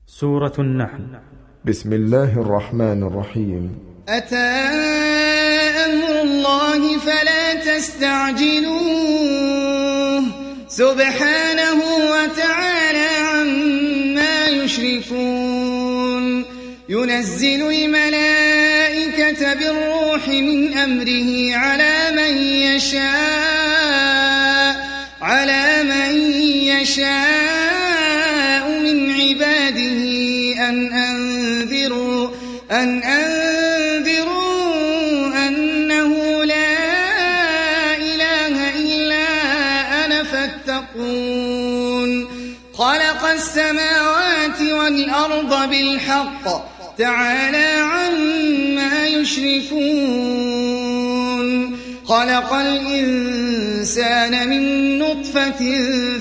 سورة النحل. بسم الله الرحمن الرحيم. أتى أمر الله فلا تستعجلوه سبحانه وتعالى عما يشركون. ينزل الملائكة بالروح من أمره على من يشاء من عباده أن أنذروا أنه لا إله إلا أنا فاتقون. خلق السماوات والأرض بالحق تعالى عما يشركون. خلق الإنسان من نطفة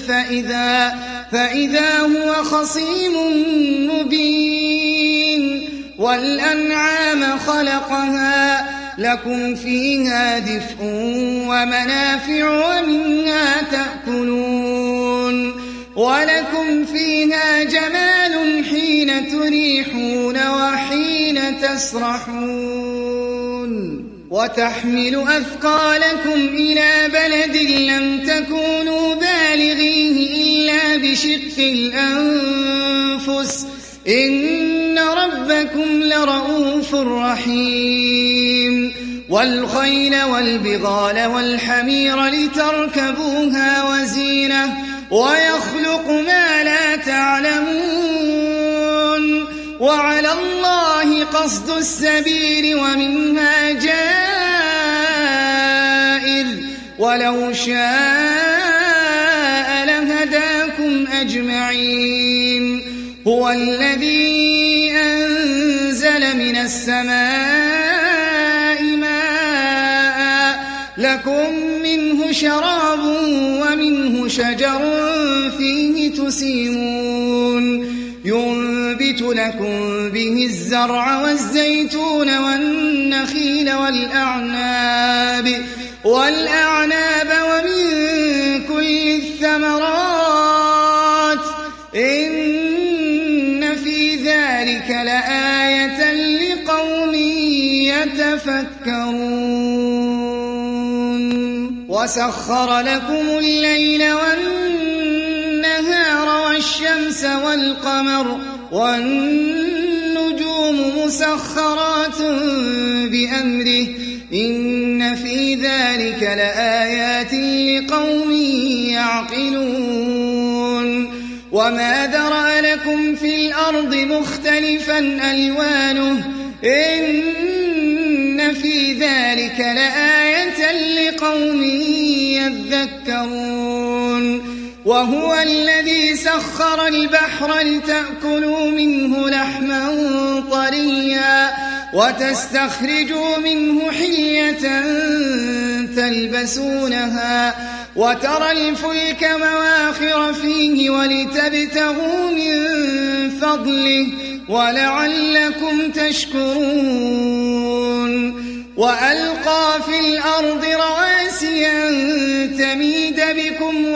فإذا هو خصيم مبين. والأنعام خلقها لكم فيها دفء ومنافع ومنها تأكلون. ولكم فيها جمال حين تريحون وحين تسرحون. وتحمل أثقالكم إلى بلد لم تكونوا بالغيه إلا بشق الأنفس إن ربكم لرؤوف رحيم. والخيل والبغال والحمير لتركبوها وزينة ويخلق ما لا تعلمون. وعلى الله قصد السبيل ومنها جائر ولو شاء لهداكم أجمعين. هو الذي أنزل من السماء ماء لكم منه شراب ومنه شجر فيه تسيمون. ينبت لكم به الزرع والزيتون والنخيل والأعناب ومن كل الثمرات إن في ذلك لآية لقوم يتفكرون. وسخر لكم الليل والنهار والشمس والقمر والنجوم مسخرات بأمره إن في ذلك لآيات لقوم يعقلون. وما ذرأ لكم في الأرض مختلفا ألوانه إن في ذلك لآية لقوم يذكرون. وهو الذي سخر البحر لتأكلوا منه لحما طريا وتستخرجوا منه حلية تلبسونها وترى الفلك مواخر فيه ولتبتغوا من فضله ولعلكم تشكرون. وألقى في الأرض رواسي أن تميد بكم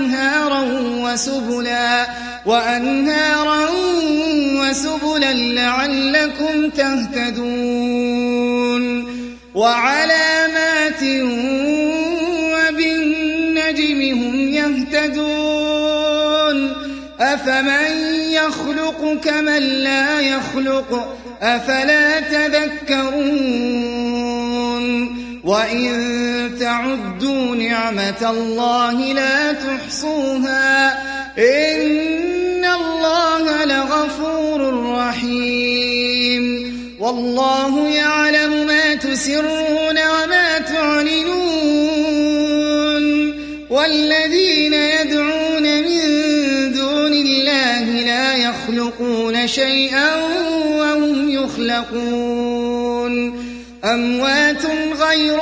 وأنهارا وسبلا لعلكم تهتدون. وعلامات وبالنجم هم يهتدون. أفمن يخلق كمن لا يخلق أفلا تذكرون. وإن تعدوا نعمة الله لا تحصوها إن الله لغفور رحيم. والله يعلم ما تسرون وما تعلنون. والذين يدعون من دون الله لا يخلقون شيئا وهم يخلقون. أموات غير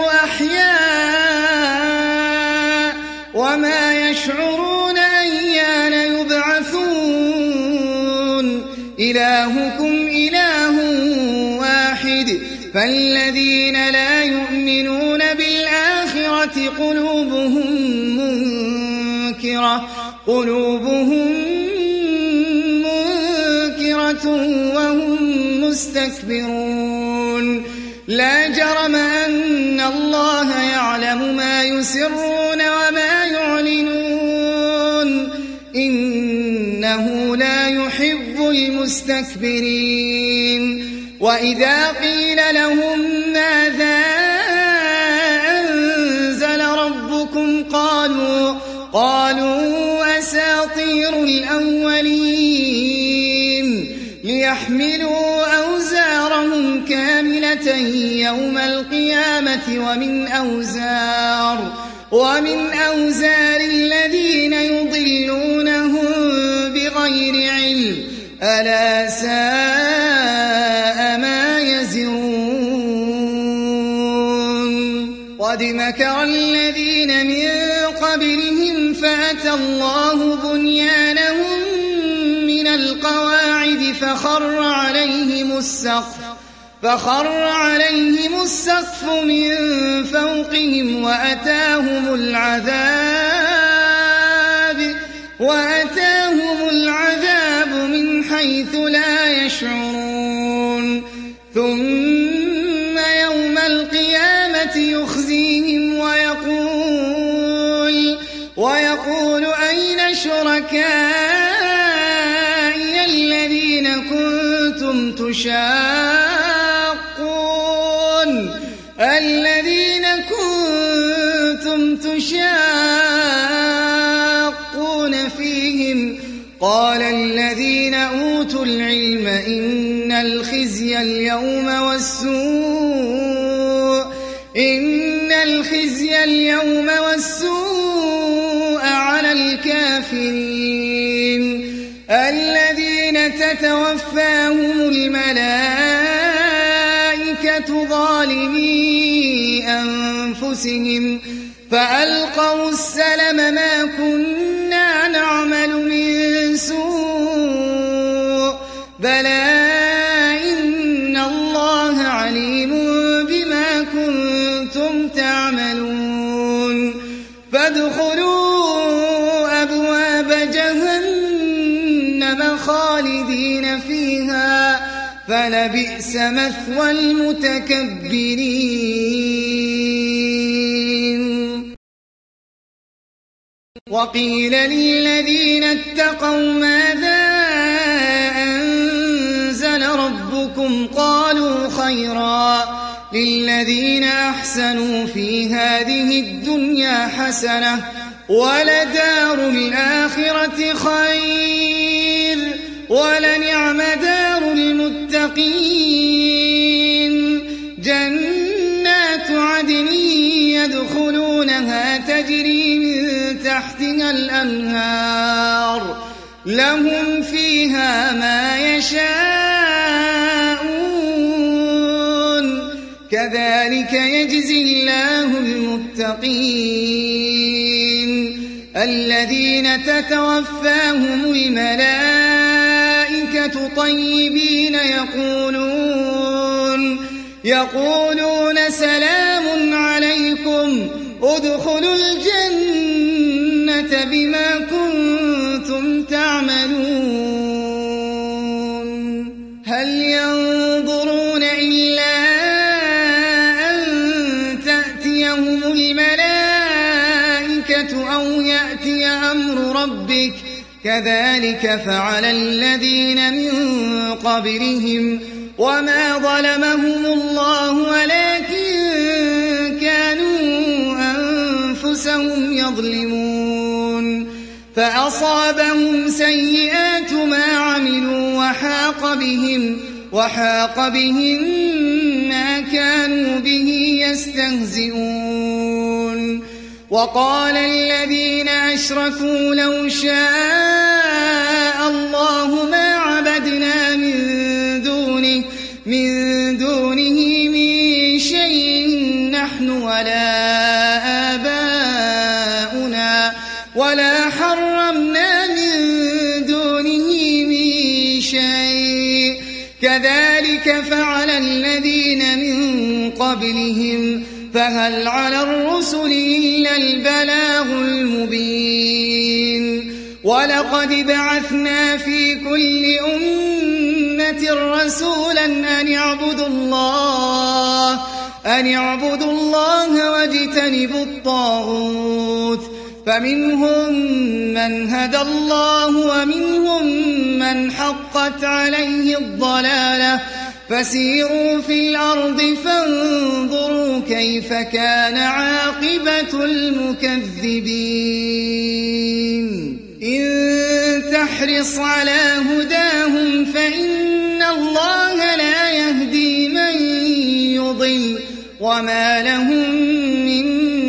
أحياء وما يشعرون أيان يبعثون. إلهكم إله واحد فالذين لا يؤمنون بالآخرة قلوبهم منكرة بصيرة وهم مستكبرون لا جرم أن الله يعلم ما يسرون وما يعلنون إنه لا يحب المستكبرين وإذا قيل لهم ماذا أنزل ربكم قالوا أساطير الأولين ليحملوا أوزارهم كاملة يوم القيامة ومن أوزار الذين يضلونهم بغير علم ألا ساء ما يزرون قد مكر الذين من قبلهم فأتى الله بنيانهم من القواعد فخر عليهم السقف من فوقهم وأتاهم العذاب من حيث لا يشعرون ثم يوم القيامة يخزيهم ويقول أين شركائي الذين كنتم تشاقون فيهم قال الذين أوتوا العلم إن الخزي اليوم والسوء على الكافرين الذين تتوفاهم الملائكة ظالمي أنفسهم فألقوا السلم ما كنا نعمل من سوء بلى إن الله عليم بما كنتم تعملون فادخلوا أبواب جهنم خالدين فيها فلبئس مثوى المتكبرين وقيل للذين اتقوا ماذا أنزل ربكم قالوا خيرا للذين أحسنوا في هذه الدنيا حسنة ولدار الآخرة خير ولنعم دار المتقين جنات عدن يدخلونها تجري من تحتها الأنهار لهم فيها ما يشاءون كذلك يجزي الله المتقين الذين تتوفاهم الملائكة طيبين يقولون سلام عليكم ادخلوا الجنة بما كنتم تعملون هل ينظرون إلا أن تأتيهم الملائكة أو يأتي أمر ربك كذلك فعل الذين من قبلهم وما ظلمهم الله ولكن كانوا أنفسهم يظلمون فأصابهم سيئات ما عملوا وحاق بهم ما كانوا به يستهزئون وقال الذين أشركوا لو شاء الله ما عبدنا من دونه من شيء نحن ولا آباؤنا ولا حرمنا من دونه من شيء كذلك فعل الذين من قبلهم فهل على الرسل إلا البلاغ المبين ولقد بعثنا في كل أمة أمة رسولا أن اعبدوا الله واجتنبوا الطاغوت فمنهم من هدى الله ومنهم من حقت عليه الضلالة فسيروا في الأرض فانظروا كيف كان عاقبة المكذبين إن تحرص على هداهم فإن الله لا يهدي من يضل وما لهم من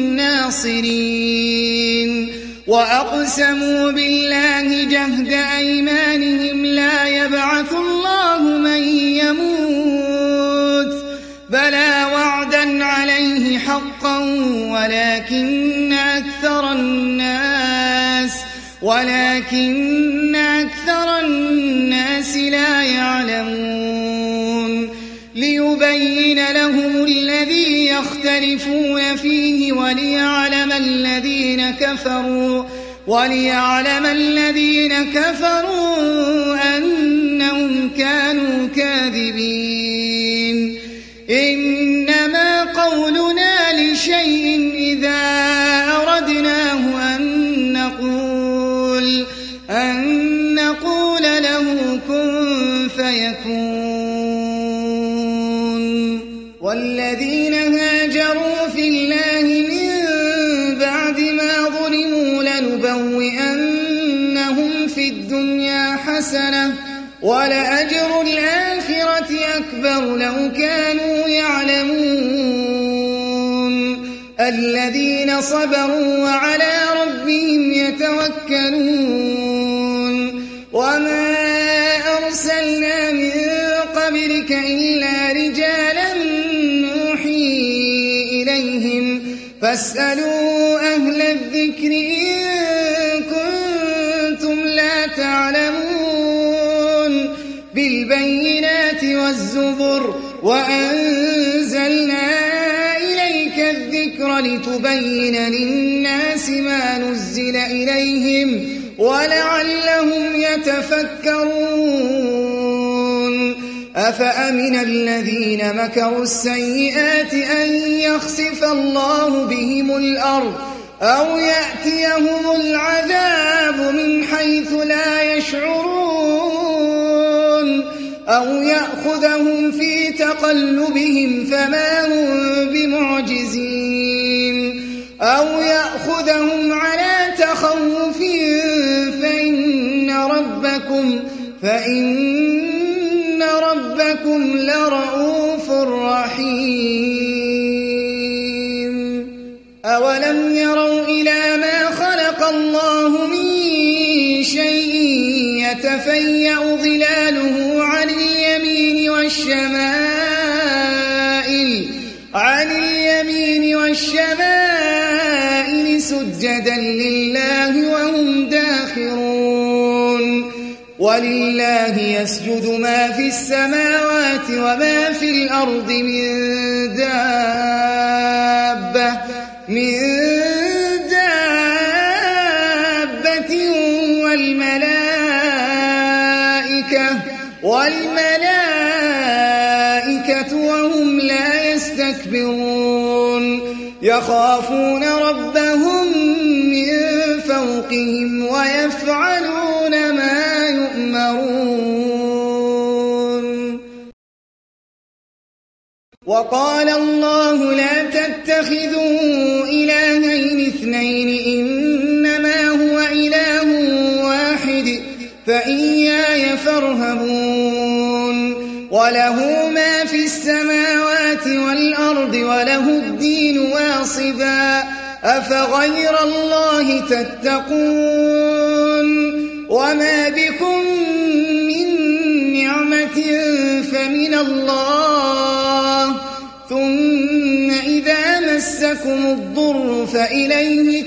ناصرين وأقسموا بالله جهد أيمانهم لا يبعث الله من يموت بلى وعدا عليه حقا ولكن أكثر الناس لا يعلمون ليبين لهم الذي يختلفون فيه وليعلم الذين كفروا أنهم كانوا كاذبين إنما قولنا لشيء إذا أردناه أن نقول له كن فيكون والذين هاجروا في الله من بعد ما ظلموا لنبوئنهم في الدنيا حسنة ولأجر الآخرة أكبر لو كانوا يعلمون الذين صبروا وعلى ربهم يتوكلون وما أرسلنا من قبلك إلا رجالا نوحي إليهم فاسألوا أهل الذكر إن كنتم لا تعلمون بالبينات والزبر وأنزلنا إليك الذكر لتبين للناس ما نزل إليهم ولعلهم يتفكرون أفأمن الذين مكروا السيئات أن يخسف الله بهم الأرض أو يأتيهم العذاب من حيث لا يشعرون أو يأخذهم في تقلبهم فما هم بمعجزين أو يأخذهم على تخوف فإن ربكم لرؤوف رحيم أولم يروا إلى ما خلق الله من شيء يتفيأ ظلاله عن اليمين والشمائل سجدا لله وهم داخرون ولله يسجد ما في السماوات وما في الأرض من دابة والملائكة وهم لا يستكبرون يخافون ربهم من فوقهم ويفعلون ما يؤمرون وقال الله لا تتخذوا إلهين اثنين إنما هو إله واحد فإياي فارهبون وله ما في السماوات والأرض وله الدين واصبا أفغير الله تتقون وما بكم من نعمة فمن الله ثم إذا مسكم الضر فإليه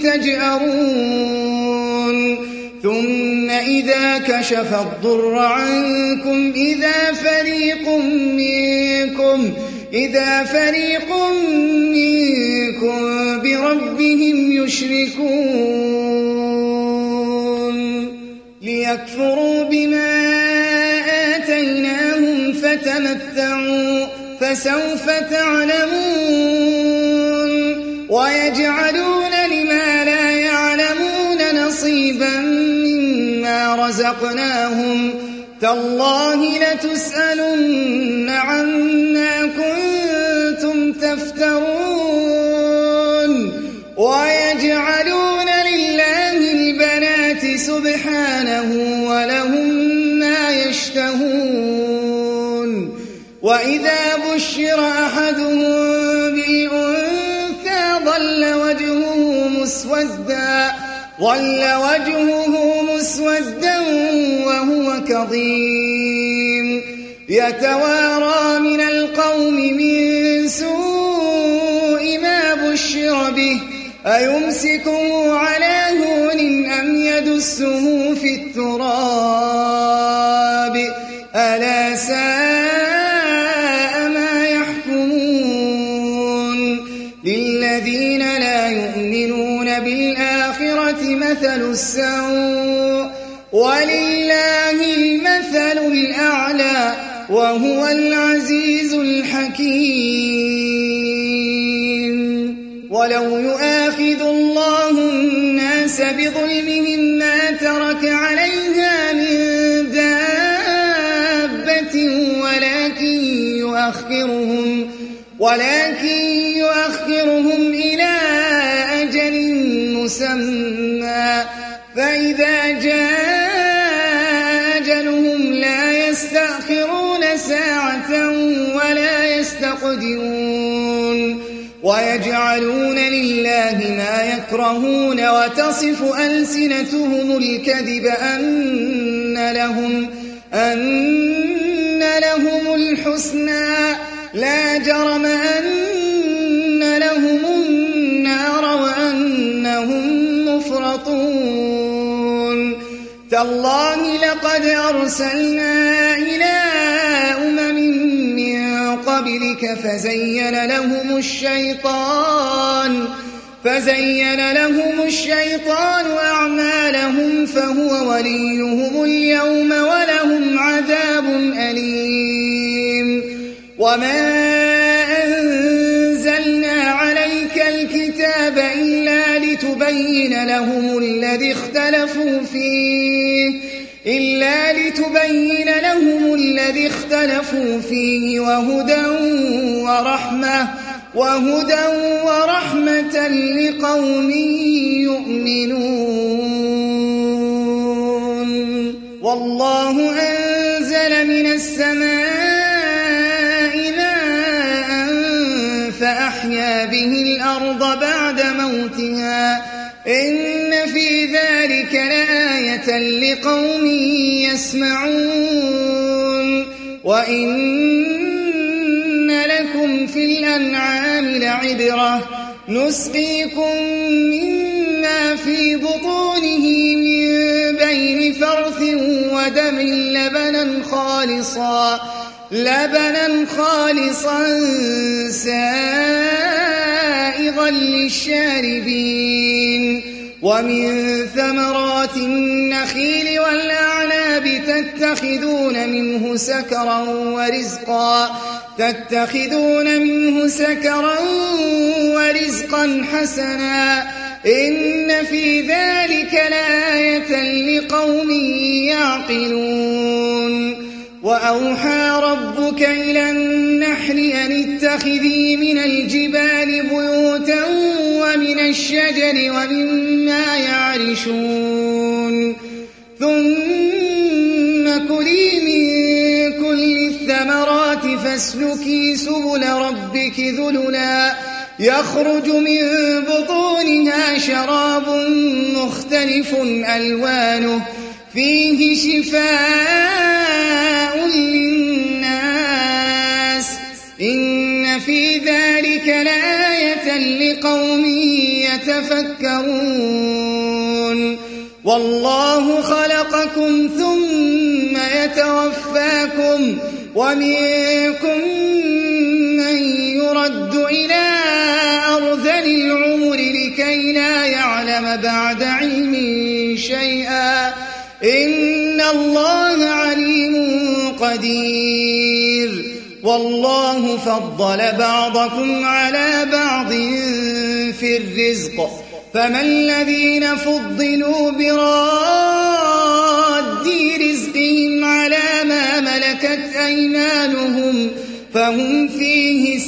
تجأرون ثم إذا كشف الضر عنكم إذا فريق منكم بربهم يشركون ليكفروا بما آتيناهم فتمتعوا فسوف تعلمون ويجعلون لما لا يعلمون نصيبا مما رزقناهم تالله لتسألن عما كنتم تفترون ويجعلون لله البنات سبحانه ولهم ما يشتهون وإذا بشر أحدهم بالأنثى ظل وجهه مسودا وهو كظيم يتوارى من القوم من سوء ما بشر به أيمسكه على هون أم يدسه في التراب ألا ساء ما يحكمون للذين لا يؤمنون بالآخرة مثل السوء ولله المثل الأعلى وهو العزيز الحكيم ولو يؤاخذ الله الناس بظلمهم ما ترك عليها من دابة ولكن يؤخرهم إلى أجل مسمى فإذا جاء أجلهم لا يستأخرون ساعة ولا يستقدمون ويجعلون لله ما يكرهون وتصف ألسنتهم الكذب أن لهم الحسنى لا جرم أن لهم النار وأنهم مفرطون تالله لقد أرسلنا إلى من قبلك فزين لهم الشيطان أعمالهم فهو وليهم اليوم ولهم عذاب أليم وما أنزلنا عليك الكتاب إلا لتبين لهم الذي اختلفوا فيه وهدى ورحمة لقوم يؤمنون والله أنزل من السماء ماء فأحيا به الأرض بعد موتها إن في ذلك لآية لقوم يسمعون وإن لكم في الأنعام لعبرة نسقيكم مما في بطونه من بين فرث ودم لبنا خالصا سائغا للشاربين ومن ثمرات النخيل والأعناب تتخذون منه سكرا ورزقا حسنا إن في ذلك لآية لقوم يعقلون وأوحى ربك إلى النحل أن اتخذي من الجبال بيوتا ومن الشجر ومما يعرشون ثم كلي من كل الثمرات فاسلكي سبل ربك ذللا يخرج من بطونها شراب مختلف ألوانه فيه شفاء للناس إن في ذلك لآية لقوم يتفكرون والله خلقكم ثم يتوفاكم ومنكم من يرد إلى أرذل العمر لكي لا يعلم بعد علم شيئا إن الله عليم قدير والله فضل بعضكم على بعض في الرزق فما الذين فضلوا براد رزقهم على ما ملكت أيمانهم فهم فيه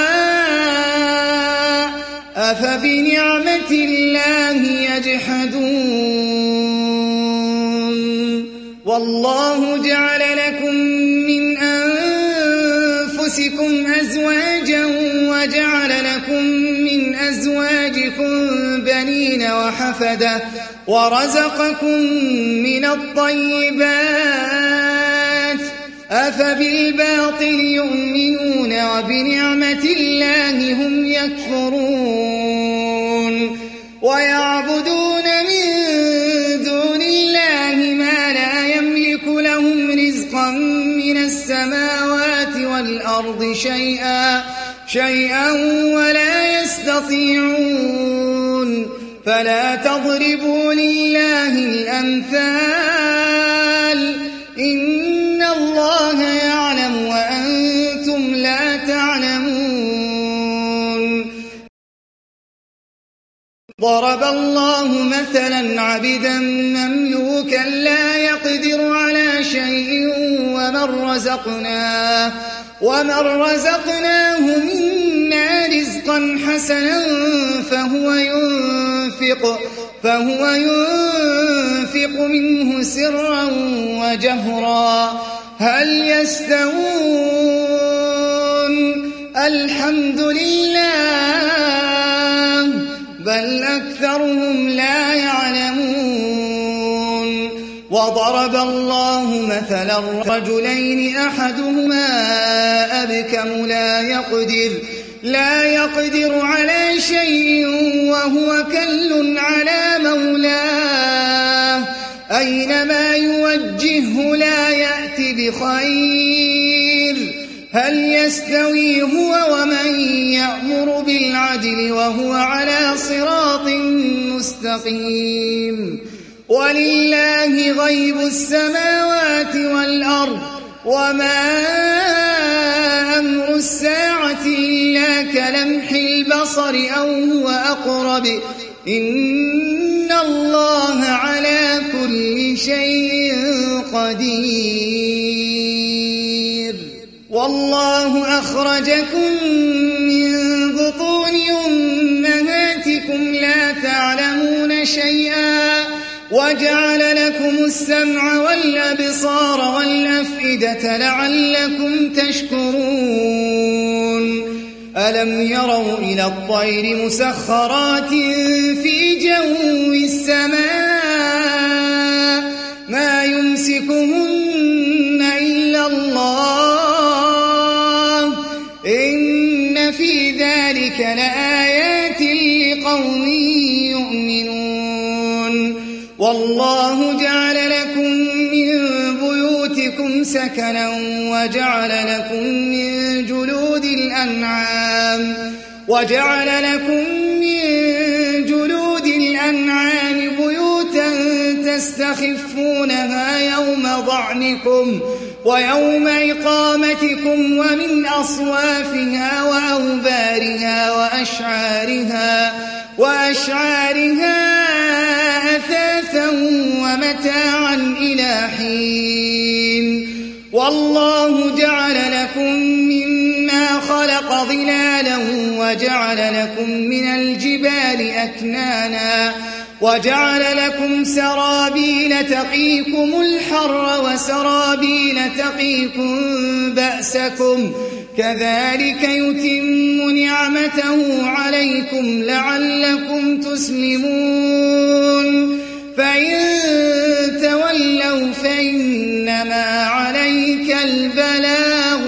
سواء أفبنعمة الله يجحدون والله جعل لكم من أنفسكم أزواجا وجعل لكم من أزواجكم بنين وحفدة ورزقكم من الطيبات أفبالباطل يؤمنون وبنعمة الله هم يكفرون ويعبدون من دون الله ما لا يملك لهم رزقا من السماوات والأرض شيئا ولا يستطيعون فلا تضربوا لله الأمثال إن الله يعلم وأنتم لا تعلمون ضرب الله مثلا عبدا مملوكا لا يقدر على شيء ومن رزقناه منا رزقا حسنا فهو ينفق منه سرا وجهرا هل يستوون الحمد لله بل أكثرهم لا يعلمون وضرب الله مثلا رجلين أحدهما أبكم لا يقدر على شيء وهو كل على مولاه أينما يوجهه لا يأتي بخير هل يستوي هو ومن يأمر بالعدل وهو على صراط مستقيم ولله غيب السماوات والأرض وما أمر الساعة إلا كلمح البصر أو هو أقرب إن الله على كل شيء قدير والله أخرجكم من بطون أمهاتكم لا تعلمون شيئا وجعل لكم السمع والأبصار والأفئدة لعلكم تشكرون ألم يروا إلى الطير مسخرات في جو السماء ما يمسكهن إلا الله إن في ذلك لآيات لقوم يؤمنون والله جعل لكم من بيوتكم سكنا وجعل لكم من جلود الأنعام بيوتا تستخفونها يوم ضعنكم ويوم إقامتكم ومن أصوافها وأوبارها وأشعارها أثاثا ومتاعا إلى حين والله جعل لكم مما خلق ظلالا وجعل لكم من الجبال أكنانا وجعل لكم سرابيل تقيكم الحر وسرابيل تقيكم بأسكم كذلك يتم نعمته عليكم لعلكم تسلمون فإن تولوا فإنما عليك البلاغ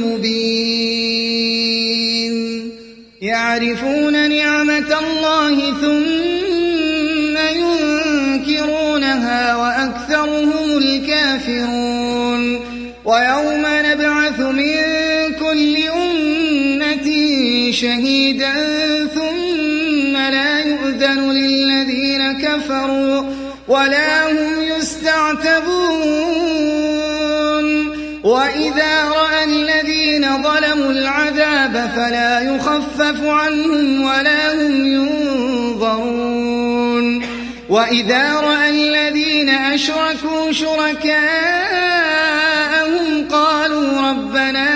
المبين يعرفون نعمة الله ثم ينكرونها وأكثرهم الكافرون ويوم نبعث من كل أمة شهيدا ثم لا يؤذن للذين كفروا ولا هم يستعتبون وإذا وإذا رأى الذين ظلموا العذاب فلا يخفف عنهم ولا هم ينظرون وإذا رأى الذين أشركوا شركاءهم قالوا ربنا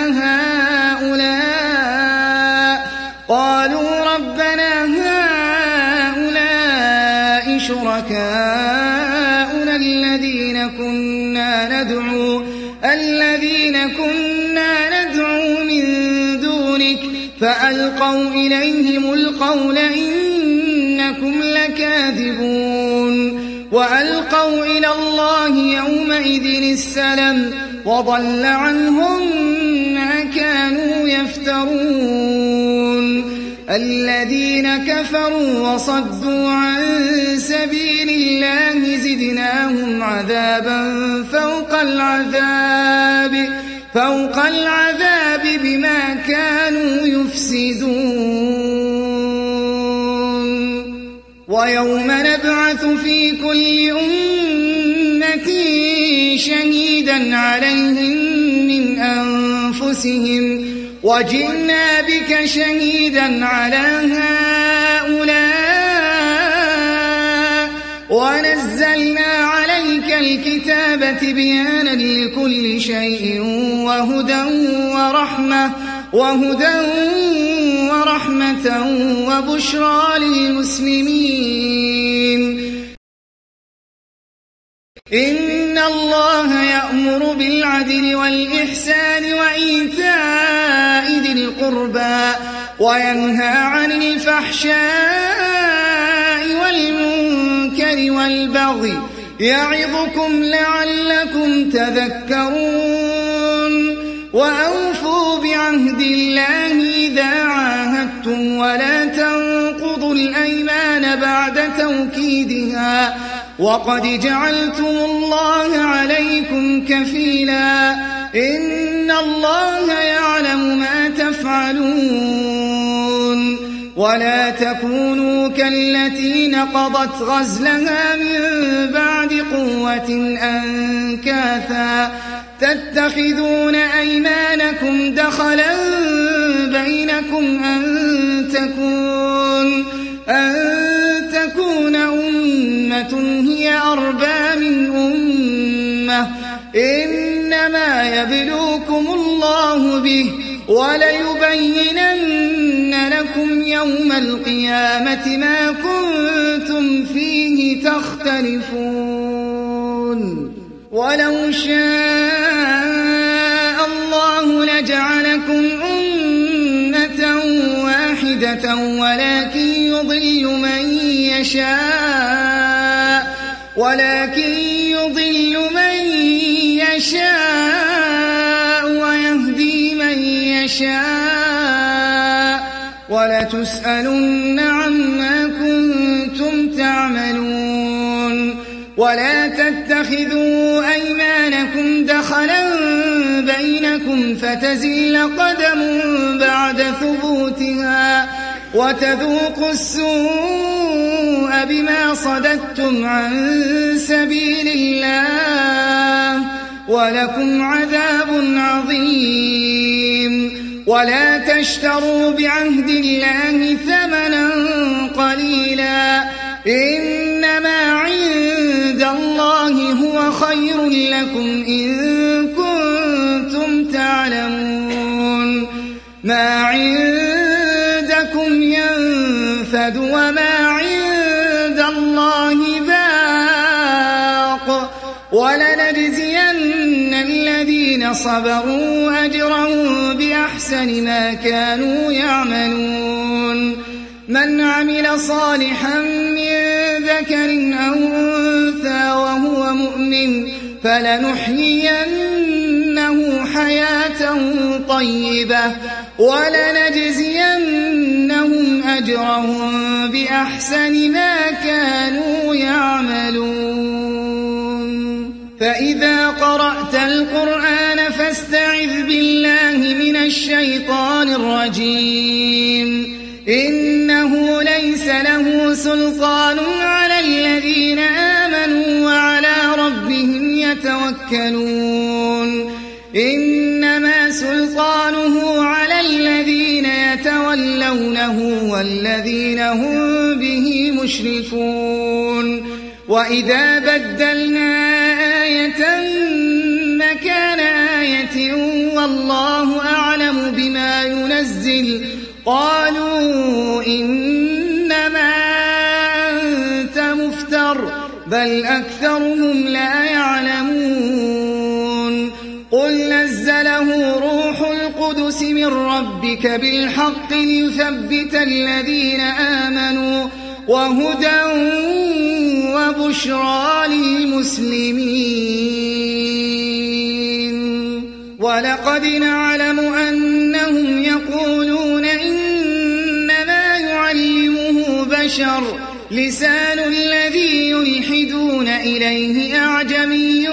هؤلاء شركاؤنا الذين كنا ندعو من دونك فألقوا إليهم القول إنكم لكاذبون وألقوا إلى الله يومئذ السلم وضل عنهم ما كانوا يفترون الذين كفروا وصدوا عن سبيل الله زدناهم عذابا فوق العذاب بما كانوا يفسدون ويوم نبعث في كل أمة شهيدا عليهم من أنفسهم وجئنا بك شهيدا على هؤلاء ونزلنا عليك الكتاب تبيانا لكل شيء وهدى ورحمة وبشرى للمسلمين إن الله يأمر بالعدل والإحسان وإيتاء ذي القربى وينهى عن الفحشاء والمنكر والبغي يعظكم لعلكم تذكرون وأوفوا بعهد الله إذا عاهدتم ولا تنقضوا الأيمان بعد توكيدها وقد جعلتم الله عليكم كفيلا إن الله يعلم ما تفعلون ولا تكونوا كالتي نقضت غزلها من بعد قوة أنكاثا تتخذون أيمانكم دخلا بينكم أن تكون أمة هي أربى من أمة إنما يبلوكم الله به وليبينن لكم يوم القيامة ما كنتم فيه تختلفون ولو شاء الله لجعلكم أمة واحدة ولكن يضل من يشاء ويهدي من يشاء ولتسألن عما كنتم تعملون ولا تتخذوا أيمانكم دخلا بينكم فتزل قدم بعد ثبوتها وتذوقوا السوء بما صددتم عن سبيل الله ولكم عذاب عظيم ولا تشتروا بعهد الله ثمنا قليلا إنما عند الله هو خير لكم إن كنتم تعلمون ما عندكم ينفد وما عند الله باق ولنجزين الذين صبروا أجرهم بأحسن ما كانوا يعملون من عمل صالحا من ذكر أو أنثى وهو مؤمن فلنحيينه حياة طيبة ولنجزينهم أجرهم بأحسن ما كانوا يعملون فإذا قرأت القرآن فاستعذ بالله من الشيطان الرجيم إنه ليس له سلطان على الذين آمنوا وعلى ربهم يتوكلون والذين هم به مشركون وإذا بدلنا آية مكان آية والله أعلم بما ينزل قالوا إنما أنت مفتر بل أكثرهم لا يعلمون قل نزله روح القدس من ربك بالحق ليثبت الذين آمنوا وهدى وبشرى للمسلمين ولقد نعلم أنهم يقولون إنما يعلمه بشر لسان الذي يلحدون إليه أعجمي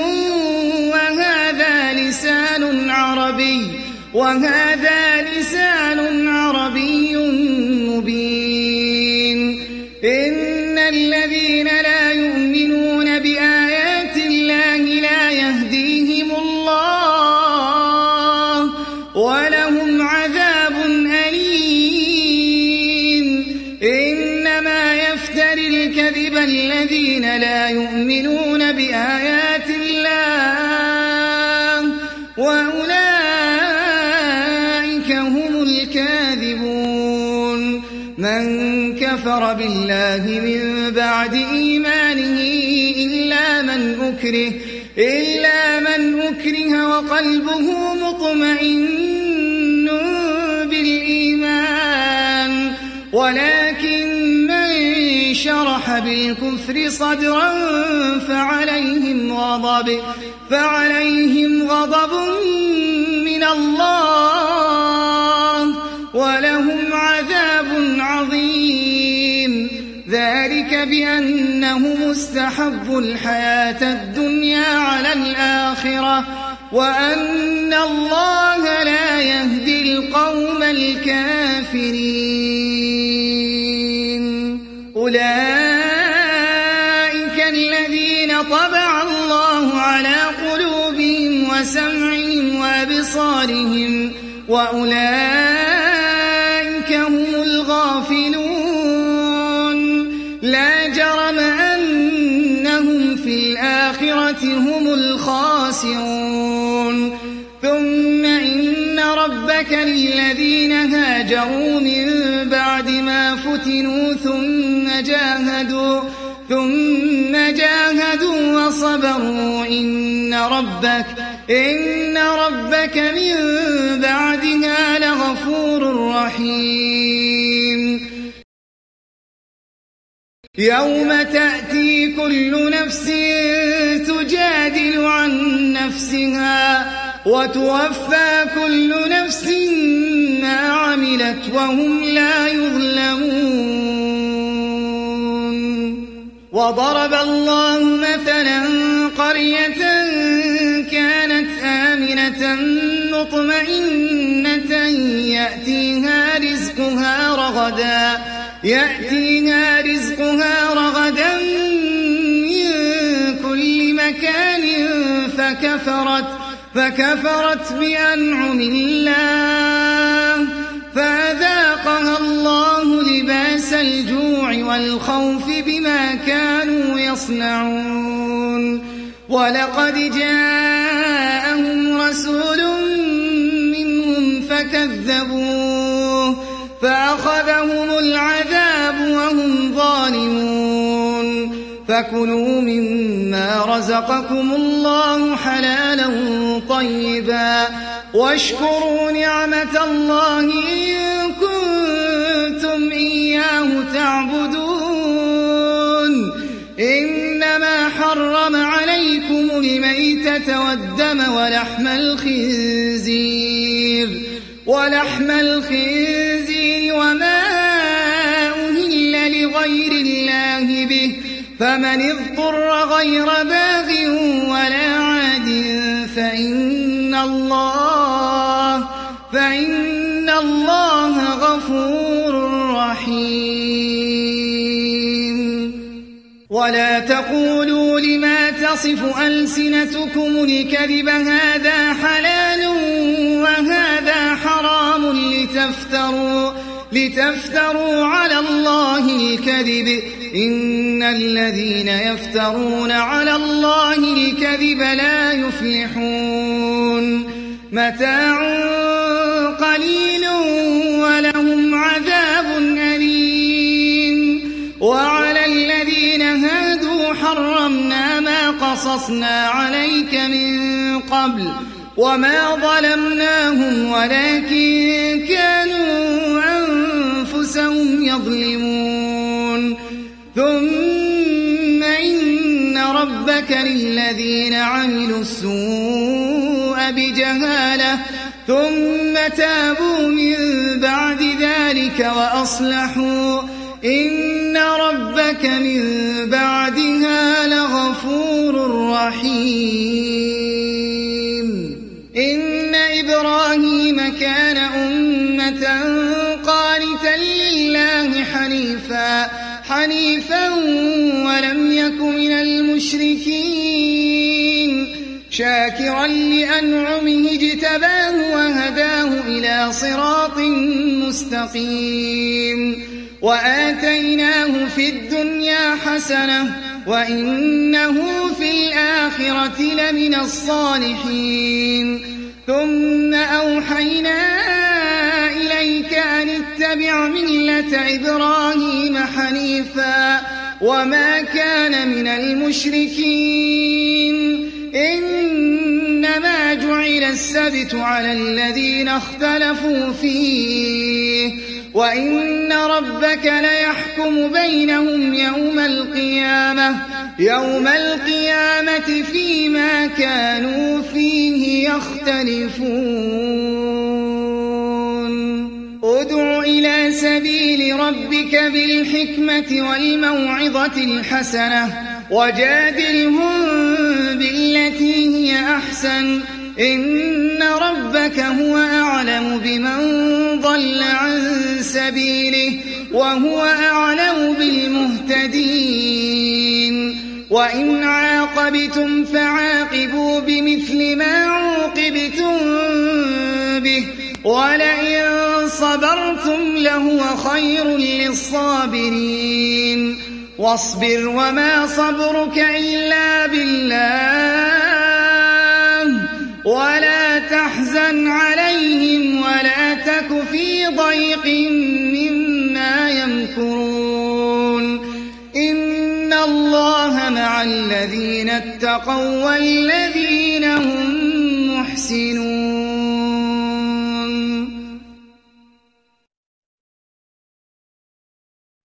وهذا لسان عربي مبين إن الذين لا يؤمنون بآيات الله لا يهديهم الله ولهم عذاب أليم إنما يفتري الكذب الذين لا يؤمنون بآيات الله وأولئك هم الكاذبون من كفر بالله من بعد إيمانه إلا من أكره وقلبه مطمئن بالإيمان ولكن من شرح بالكفر صدرا فعليهم غضب من الله ولهم عذاب عظيم ذلك بأنهم استحبوا الحياة الدنيا على الآخرة وأن الله لا يهدي القوم الكافرين أولئك الذين طبع الله على قلوبهم وسمعهم وأبصارهم وأولئك هم الغافلون لا جرم أنهم في الآخرة هم الخاسرون ثم إن ربك للذين هاجروا من بعد ما فتنوا ثم جاهدوا وصبروا إن ربك من بعدها لغفور رحيم يوم تأتي كل نفس تجادل عن نفسها وتوفى كل نفس ما عملت وهم لا يظلمون وضرب الله مثلا قرية كانت آمنة مطمئنة يأتيها رزقها رغدا من كل مكان فكفرت بأنعم الله فأذاقها الله لباس الجوع والخوف بما كانوا يصنعون ولقد جاءهم رسول منهم فكذبوه فأخذهم العذاب وهم ظالمون فكلوا مما رزقكم الله حلالا طيبا واشكروا نعمة الله إن كنتم إياه تعبدون إنما حرم عليكم الميتة والدم ولحم الخنزير وما أهل لغير الله به فمن اضطر غير باغ ولا عاد فإن الله غفور رحيم ولا تقولوا لما تصف ألسنتكم الكذب لتفتروا على الله الكذب إن الذين يفترون على الله الكذب لا يفلحون متاع قليل ولهم عذاب أليم وعلى الذين هادوا حرمنا ما قصصنا عليك من قبل وما ظلمناهم ولكن كانوا أنفسهم يظلمون ثم إن ربك للذين عملوا السوء بجهالة ثم تابوا من بعد ذلك وأصلحوا إن ربك من بعدها لغفور رحيم إن إبراهيم كان أمة قانتا لله حنيفا ولم يك من المشركين شاكرا لأنعمه اجتباه وهداه إلى صراط مستقيم وآتيناه في الدنيا حسنة وإنه في الآخرة لمن الصالحين ثم أوحينا إليك أن اتبع ملة إبراهيم حنيفا وما كان من المشركين إنما جعل السبت على الذين اختلفوا فيه وإن ربك ليحكم بينهم يوم القيامة فيما كانوا فيه يختلفون ادع إلى سبيل ربك بالحكمة والموعظة الحسنة وجادلهم بالتي هي أحسن إن ربك هو أعلم بمن ضل عن سبيله وهو أعلم بالمهتدين وإن عاقبتم فعاقبوا بمثل ما عوقبتم به ولئن صبرتم لهو خير للصابرين واصبر وما صبرك إلا بالله ولا تحزن عليهم ولا تك في ضيق مما يمكرون إن الله مع الذين اتقوا والذين هم محسنون